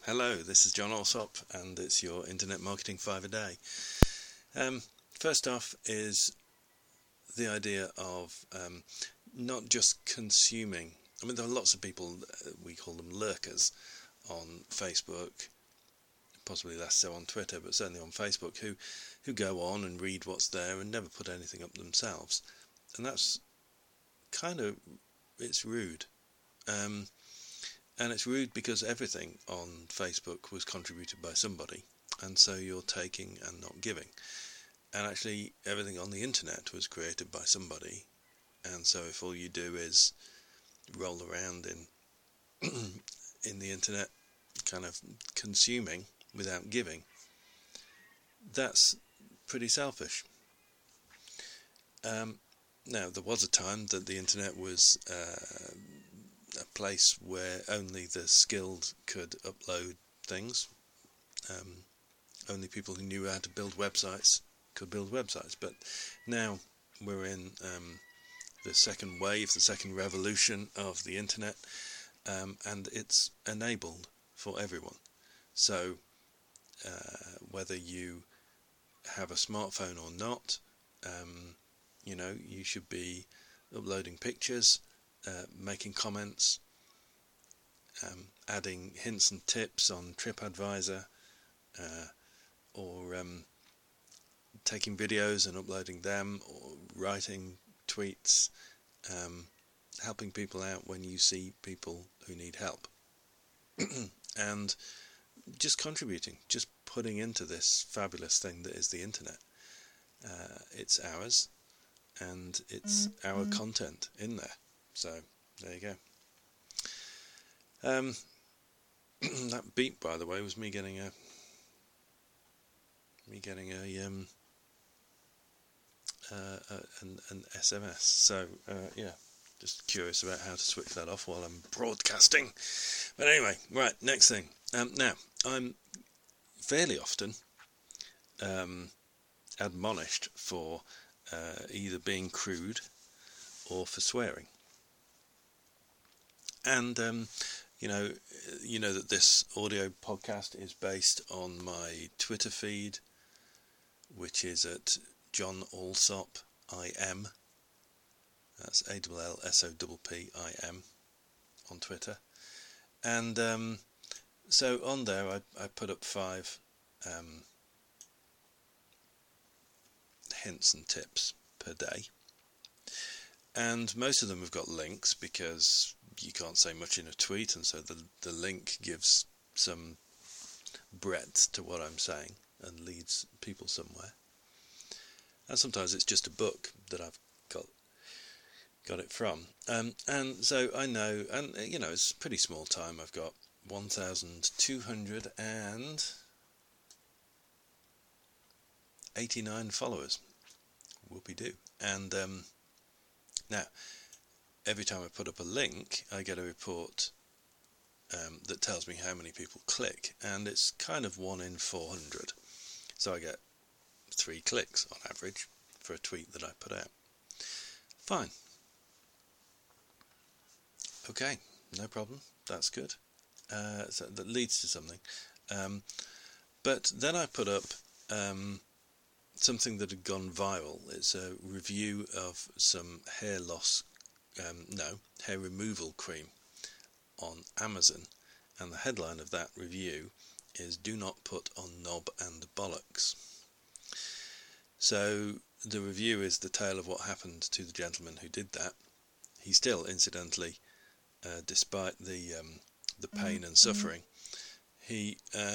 Hello, this is John Alsop, and it's your Internet Marketing 5 a day. First off is the idea of not just consuming. I mean, there are lots of people, we call them lurkers, on Facebook, possibly less so on Twitter, but certainly on Facebook, who go on and read what's there and never put anything up themselves. And that's it's rude. And it's rude because everything on Facebook was contributed by somebody, and so you're taking and not giving. And actually, everything on the internet was created by somebody, and so if all you do is roll around in the internet, kind of consuming without giving, that's pretty selfish. Now, there was a time that the internet was a place where only the skilled could upload things. Only people who knew how to build websites could build websites. But now we're in the second wave, the second revolution of the internet, and it's enabled for everyone. So whether you have a smartphone or not, you should be uploading pictures, making comments, adding hints and tips on TripAdvisor, or taking videos and uploading them, or writing tweets, helping people out when you see people who need help, and just contributing, just putting into this fabulous thing that is the internet. It's ours, and it's our content in there. So there you go. That beep, by the way, was me getting an SMS. So just curious about how to switch that off while I'm broadcasting. But anyway, right, next thing. Now, I'm fairly often admonished for either being crude or for swearing. And you know that this audio podcast is based on my Twitter feed, which is at John Alsop IM. That's ALLSOPPIM on Twitter. And so on there I put up 5 hints and tips per day. And most of them have got links because you can't say much in a tweet, and so the link gives some breadth to what I'm saying and leads people somewhere. And sometimes it's just a book that I've got it from. And so I know, and it's a pretty small time. I've got 1,289 followers. Whoopie-doo. And now, every time I put up a link, I get a report that tells me how many people click, and it's kind of 1 in 400. So I get 3 clicks on average for a tweet that I put out. Fine. Okay, no problem. That's good. So that leads to something. But then I put up something that had gone viral. It's a review of some hair removal cream on Amazon, and the headline of that review is "Do not put on knob and bollocks." So the review is the tale of what happened to the gentleman who did that. He still, incidentally, despite the pain and suffering, he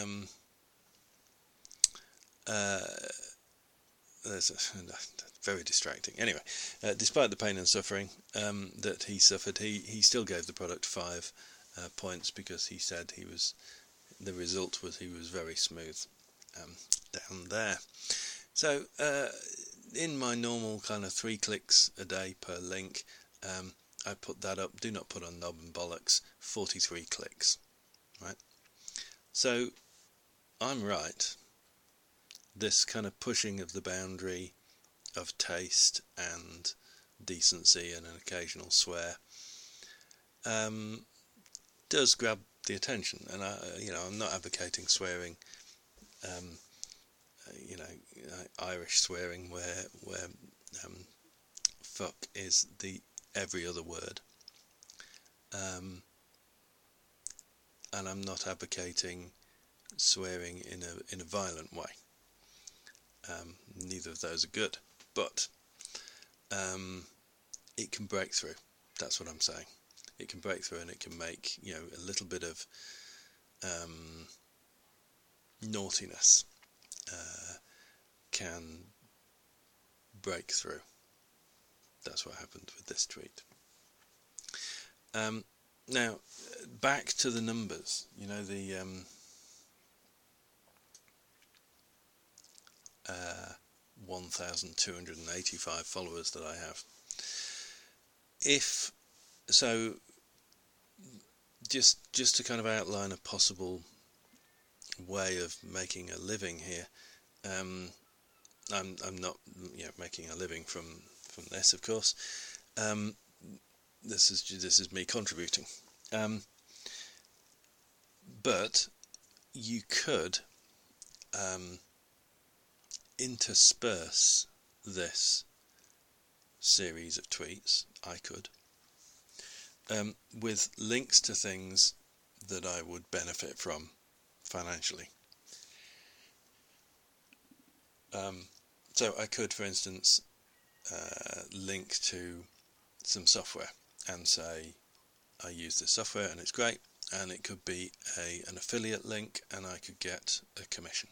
very distracting. Anyway, despite the pain and suffering that he suffered, he still gave the product 5 points because he said the result was he was very smooth down there. So in my normal kind of 3 clicks a day per link, I put that up. Do not put on knob and bollocks. 43 clicks, right? So I'm right. This kind of pushing of the boundary of taste and decency and an occasional swear does grab the attention. And I'm not advocating swearing, Irish swearing where fuck is the every other word. And I'm not advocating swearing in a violent way. Neither of those are good, but it can break through. That's what I'm saying. It can break through, and it can make a little bit of naughtiness can break through. That's what happened with this tweet. Now, back to the numbers. The 1,285 followers that I have. If so, just to kind of outline a possible way of making a living here. I'm not making a living from this, of course. This is me contributing. But you could intersperse this series of tweets, I could, with links to things that I would benefit from financially. So I could, for instance, link to some software and say, I use this software and it's great, and it could be an affiliate link and I could get a commission.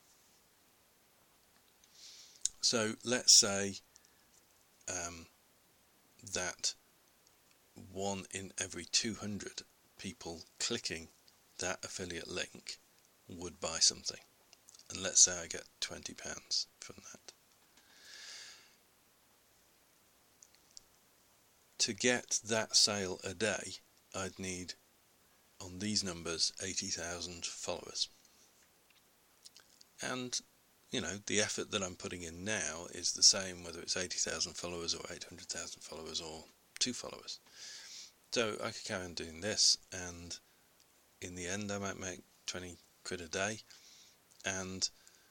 So let's say that 1 in every 200 people clicking that affiliate link would buy something. And let's say I get £20 from that. To get that sale a day, I'd need, on these numbers, 80,000 followers. And, the effort that I'm putting in now is the same whether it's 80,000 followers or 800,000 followers or 2 followers. So I could carry on doing this, and in the end I might make 20 quid a day. And,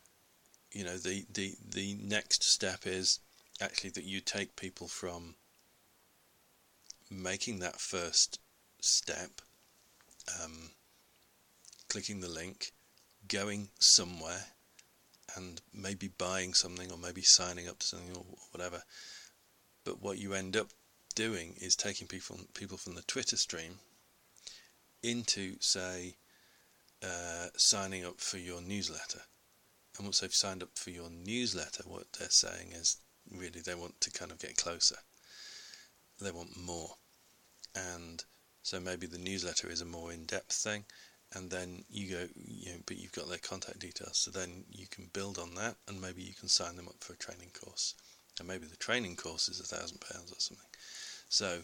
the next step is actually that you take people from making that first step, clicking the link, going somewhere, and maybe buying something or maybe signing up to something or whatever. But what you end up doing is taking people from the Twitter stream into, say, signing up for your newsletter. And once they've signed up for your newsletter, what they're saying is really they want to kind of get closer. They want more. And so maybe the newsletter is a more in-depth thing, and then you go, but you've got their contact details, so then you can build on that, and maybe you can sign them up for a training course, and maybe the training course is £1,000 or something. So,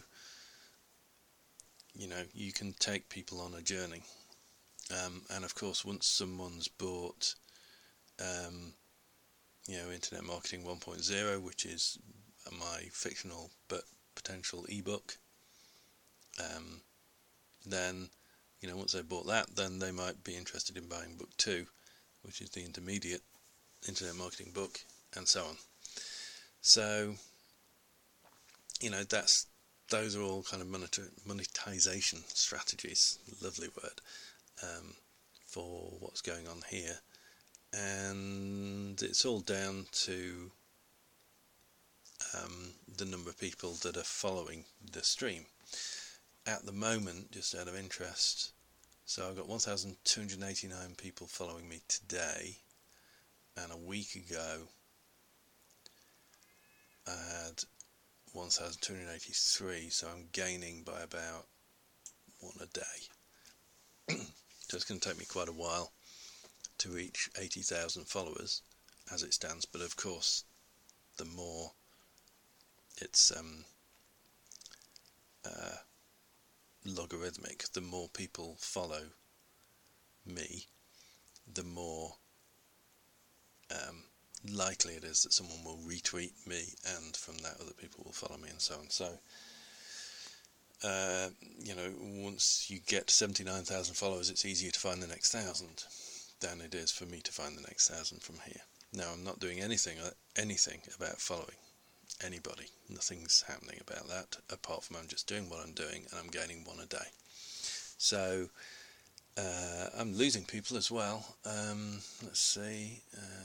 you can take people on a journey, and of course, once someone's bought, Internet Marketing 1.0, which is my fictional but potential ebook, then once they bought that, then they might be interested in buying book 2, which is the intermediate internet marketing book, and so on. So those are all kind of monetization strategies, lovely word, for what's going on here. And it's all down to the number of people that are following the stream. At the moment, just out of interest, so I've got 1,289 people following me today, and a week ago I had 1,283, so I'm gaining by about 1 a day. So it's going to take me quite a while to reach 80,000 followers as it stands, but of course the more it's logarithmic, the more people follow me, the more likely it is that someone will retweet me, and from that other people will follow me, and so on. So once you get 79,000 followers, it's easier to find the next 1,000 than it is for me to find the next 1,000 from here. Now, I'm not doing anything about following anybody. Nothing's happening about that, apart from I'm just doing what I'm doing, and I'm gaining one a day. So, I'm losing people as well. Let's see.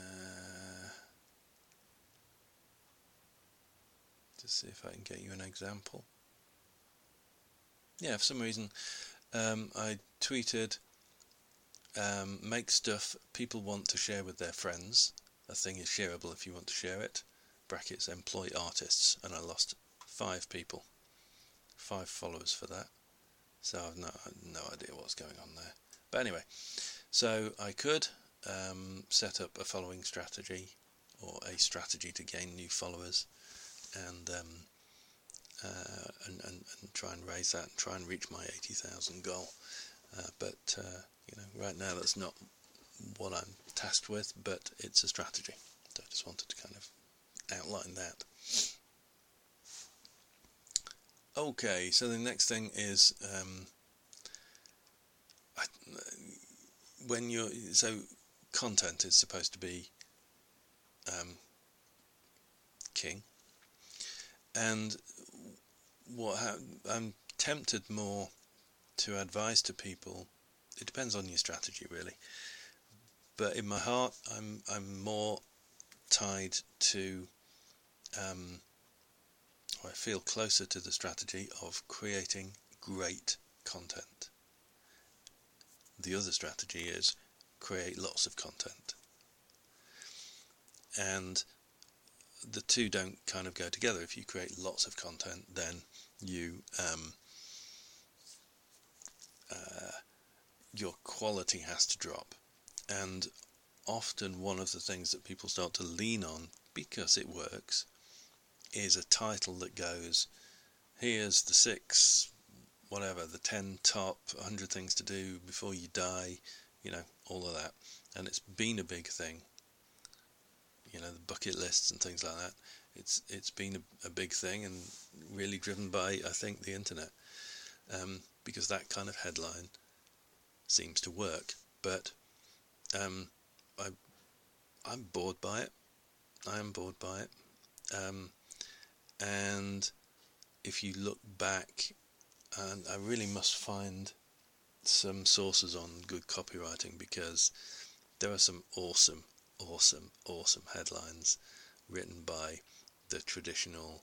Just see if I can get you an example. Yeah, for some reason, I tweeted, make stuff people want to share with their friends. A thing is shareable if you want to share it. Brackets, employ artists. And I lost 5 people. 5 followers for that. So I've no idea what's going on there. But anyway, so I could set up a following strategy, or a strategy to gain new followers, and try and raise that and try and reach my 80,000 goal. But right now that's not what I'm tasked with, but it's a strategy. So I just wanted to kind of outline that. Okay, so the next thing is content is supposed to be king, and I'm tempted more to advise to people. It depends on your strategy, really. But in my heart, I'm more tied to, I feel closer to the strategy of creating great content. The other strategy is create lots of content. And the two don't kind of go together. If you create lots of content, then you your quality has to drop. And often one of the things that people start to lean on, because it works, is a title that goes, here's the 10 top 100 things to do before you die, all of that. And it's been a big thing, the bucket lists and things like that. It's been a big thing, and really driven by, I think, the internet, because that kind of headline seems to work. But I'm bored by it. I am bored by it. And if you look back, and I really must find some sources on good copywriting, because there are some awesome headlines written by the traditional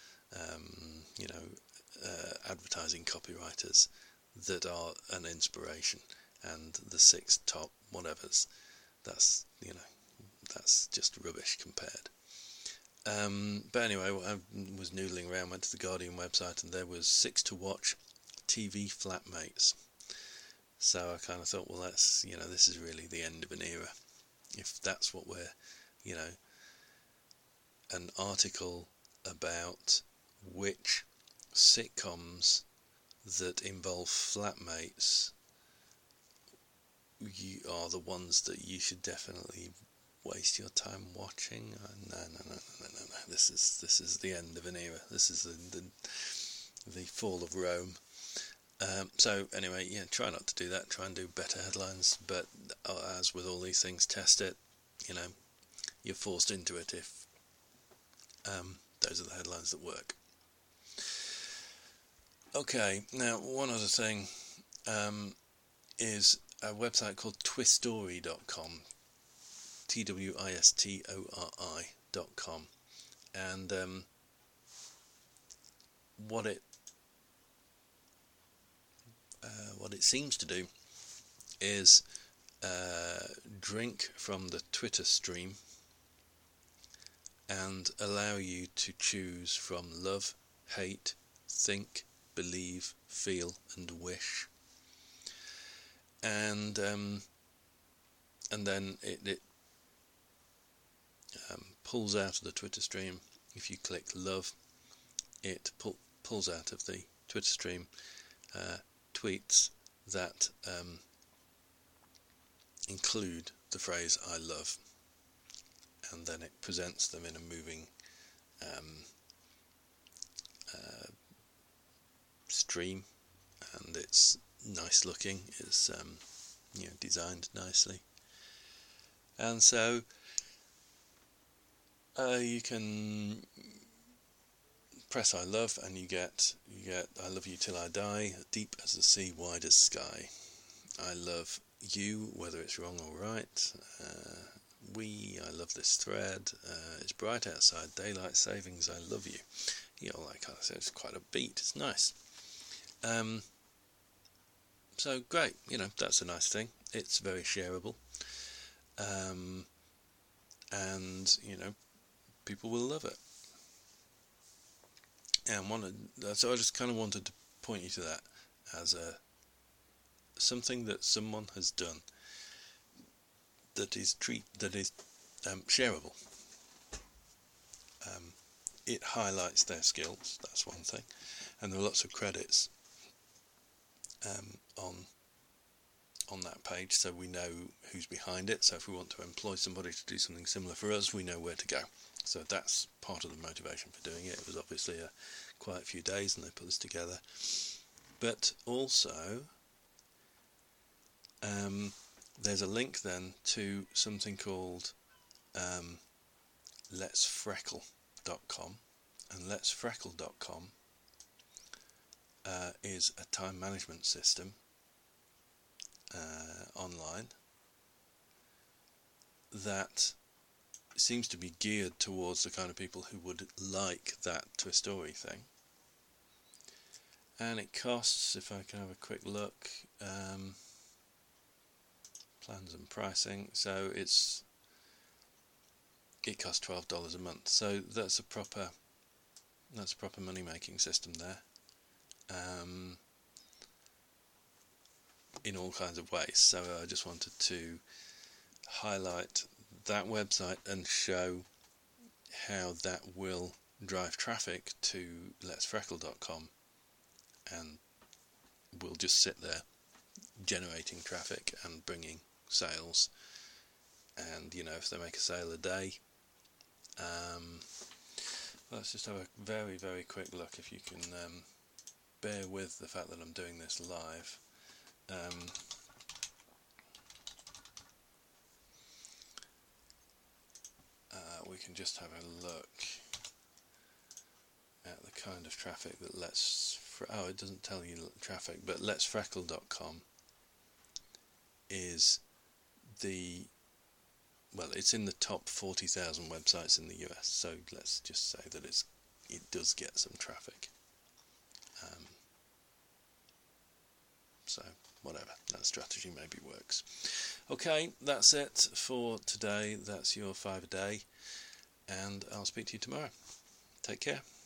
advertising copywriters that are an inspiration, and the 6 top whatevers, that's just rubbish compared. But anyway, I was noodling around, went to the Guardian website, and there was 6 to watch TV flatmates. So I kind of thought, well, that's, this is really the end of an era. If that's what we're, an article about which sitcoms that involve flatmates are the ones that you should definitely waste your time watching. No. This is the end of an era. This is the fall of Rome. So anyway, try not to do that. Try and do better headlines. But as with all these things, test it. You're forced into it if those are the headlines that work. Okay, now one other thing is a website called twistori.com, twistori.com, and what it seems to do is drink from the Twitter stream and allow you to choose from love, hate, think, believe, feel, and wish. And then it pulls out of the Twitter stream. If you click love, it pulls out of the Twitter stream tweets that include the phrase "I love," and then it presents them in a moving stream, and it's nice looking. It's designed nicely, and so you can press I love, and you get I love you till I die, deep as the sea, wide as sky. I love you, whether it's wrong or right. I love this thread. It's bright outside, daylight savings. I love you. All that kind of stuff. It's quite a beat. It's nice. So great. That's a nice thing. It's very shareable. And people will love it. And so I just kind of wanted to point you to that as something that someone has done that is shareable. It highlights their skills. That's one thing, and there are lots of credits on that page, so we know who's behind it. So if we want to employ somebody to do something similar for us, we know where to go. So that's part of the motivation for doing it. It was obviously quite a few days, and they put this together. But also, there's a link then to something called letsfreckle.com, and letsfreckle.com is a time management system online that seems to be geared towards the kind of people who would like that to a story thing. And it costs, if I can have a quick look, plans and pricing, so it costs $12 a month. So that's a proper money making system there, in all kinds of ways. So I just wanted to highlight that website and show how that will drive traffic to letsfreckle.com, and will just sit there generating traffic and bringing sales. And if they make a sale a day, let's just have a very, very quick look, if you can bear with the fact that I'm doing this live. We can just have a look at the kind of traffic that it doesn't tell you traffic, but letsfreckle.com is it's in the top 40,000 websites in the US, so let's just say that it does get some traffic. So whatever, that strategy maybe works. Okay, that's it for today. That's your 5 a day, and I'll speak to you tomorrow. Take care.